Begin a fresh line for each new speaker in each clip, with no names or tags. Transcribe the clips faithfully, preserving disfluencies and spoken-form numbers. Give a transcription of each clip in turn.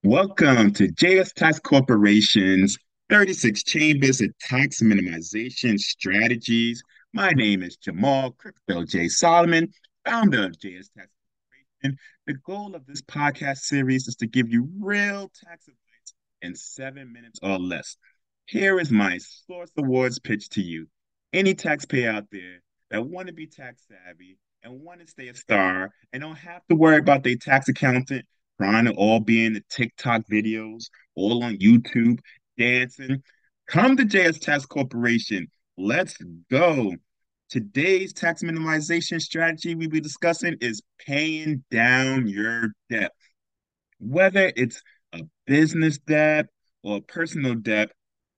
Welcome to J S Tax Corporation's thirty-six Chambers of Tax Minimization Strategies. My name is Jamal Crypto J. Solomon, founder of J S Tax Corporation. The goal of this podcast series is to give you real tax advice in seven minutes or less. Here is my Source Awards pitch to you. Any taxpayer out there that want to be tax savvy and want to stay a star and don't have to worry about their tax accountant trying to all be in the TikTok videos, all on YouTube, dancing. Come to J S Tax Corporation. Let's go. Today's tax minimization strategy we will be discussing is paying down your debt. Whether it's a business debt or personal debt,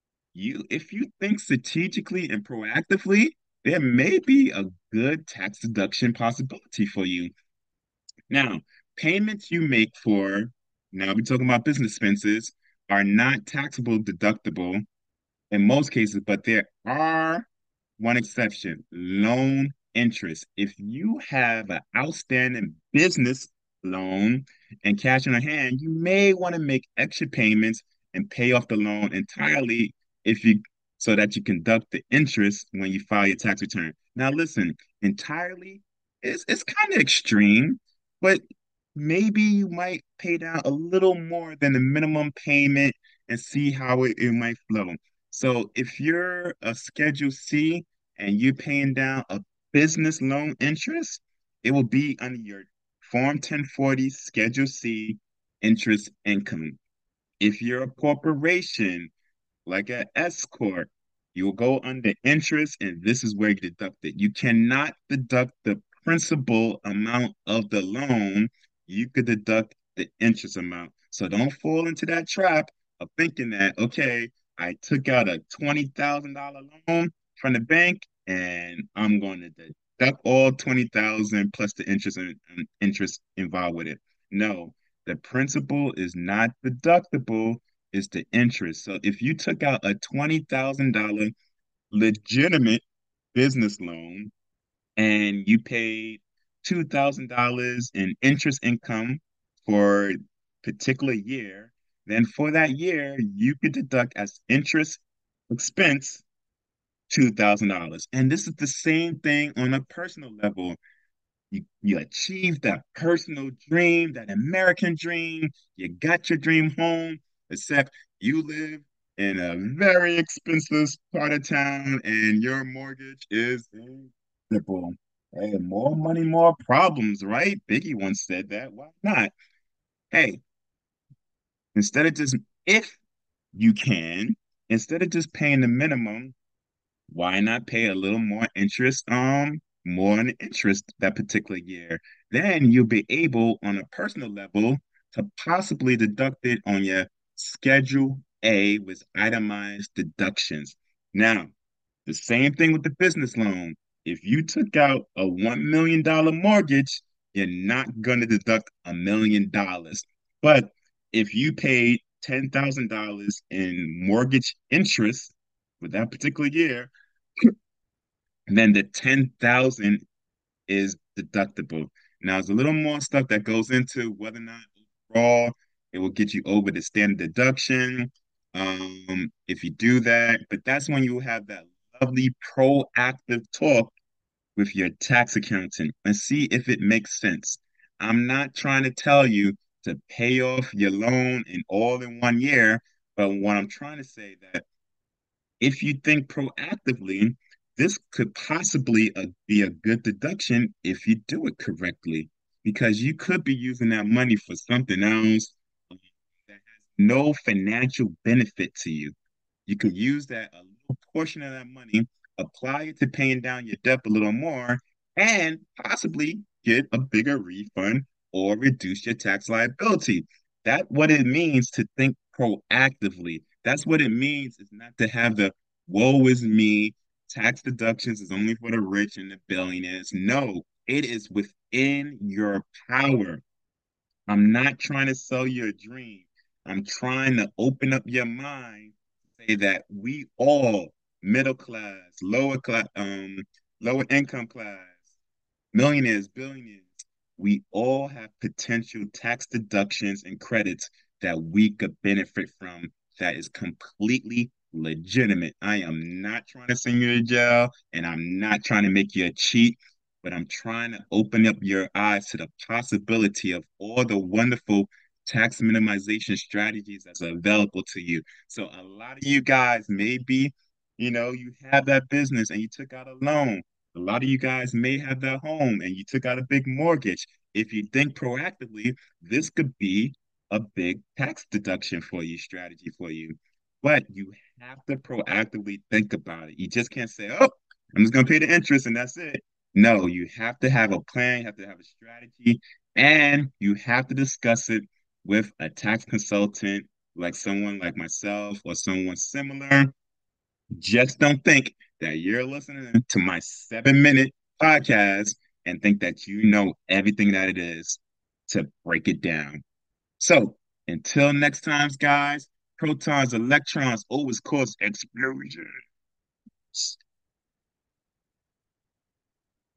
you if you think strategically and proactively, there may be a good tax deduction possibility for you. Now, payments you make for, now we're talking about business expenses, are not taxable deductible in most cases, but there are one exception, loan interest. If you have an outstanding business loan and cash in hand, you may want to make extra payments and pay off the loan entirely if you so that you conduct the interest when you file your tax return. Now, listen, entirely is it's kind of extreme, but maybe you might pay down a little more than the minimum payment and see how it, it might flow. So if you're a Schedule C and you're paying down a business loan interest, it will be under your Form ten forty Schedule C interest income. If you're a corporation, like an S corp, you will go under interest, and this is where you deduct it. You cannot deduct the principal amount of the loan. You could deduct the interest amount. So don't fall into that trap of thinking that, okay, I took out a twenty thousand dollars loan from the bank and I'm going to deduct all twenty thousand dollars plus the interest and, and interest involved with it. No, the principal is not deductible, is the interest. So if you took out a twenty thousand dollars legitimate business loan and you paid two thousand dollars in interest income for a particular year, then for that year, you could deduct as interest expense two thousand dollars. And this is the same thing on a personal level. You, you achieved that personal dream, that American dream. You got your dream home, except you live in a very expensive part of town and your mortgage is simple. Hey, more money, more problems, right? Biggie once said that. Why not? Hey, instead of just, if you can, instead of just paying the minimum, why not pay a little more interest, um, more on the interest that particular year? Then you'll be able, on a personal level, to possibly deduct it on your Schedule A with itemized deductions. Now, the same thing with the business loan. If you took out a one million dollars mortgage, you're not going to deduct a million dollars. But if you paid ten thousand dollars in mortgage interest for that particular year, then the ten thousand is deductible. Now, there's a little more stuff that goes into whether or not overall it will get you over the standard deduction. Um, if you do that, but that's when you have that lovely proactive talk with your tax accountant and see if it makes sense. I'm not trying to tell you to pay off your loan in all in one year, but what I'm trying to say that if you think proactively, this could possibly uh, be a good deduction if you do it correctly, because you could be using that money for something else um, that has no financial benefit to you. You could use that a little portion of that money, apply it to paying down your debt a little more, and possibly get a bigger refund or reduce your tax liability. That's what it means to think proactively. That's what it means is not to have the woe is me, tax deductions is only for the rich and the billionaires. No, it is within your power. I'm not trying to sell you a dream. I'm trying to open up your mind, say that we all, middle class, lower class, um, lower income class, millionaires, billionaires, we all have potential tax deductions and credits that we could benefit from that is completely legitimate. I am not trying to send you to jail and I'm not trying to make you a cheat, but I'm trying to open up your eyes to the possibility of all the wonderful tax minimization strategies that's available to you. So a lot of you guys maybe, you know, you have that business and you took out a loan. A lot of you guys may have that home and you took out a big mortgage. If you think proactively, this could be a big tax deduction for you, strategy for you. But you have to proactively think about it. You just can't say, oh, I'm just going to pay the interest and that's it. No, you have to have a plan, you have to have a strategy, and you have to discuss it with a tax consultant, like someone like myself or someone similar. Just don't think that you're listening to my seven minute podcast and think that you know everything that it is to break it down. So until next time, guys, protons, electrons always cause explosions.